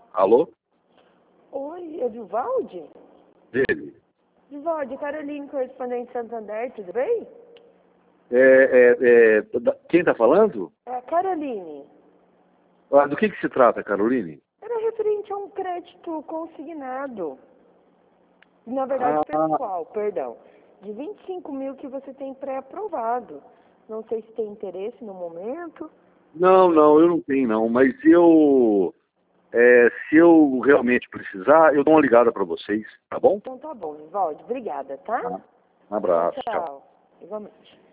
Alô? Oi, é Vivaldi? Dele. Vivaldi, Caroline, correspondente Santander, tudo bem? Quem está falando? É a Caroline. Do que se trata, Caroline? Era referente a um crédito consignado. Na verdade, Ah, pessoal, perdão. De 25 mil que você tem pré-aprovado. Não sei se tem interesse no momento. não, eu não tenho não, mas se eu realmente precisar, eu dou uma ligada para vocês, tá bom? Então tá bom, Vivaldi. Obrigada, tá? Tá. Um abraço, tchau. Tchau. Igualmente.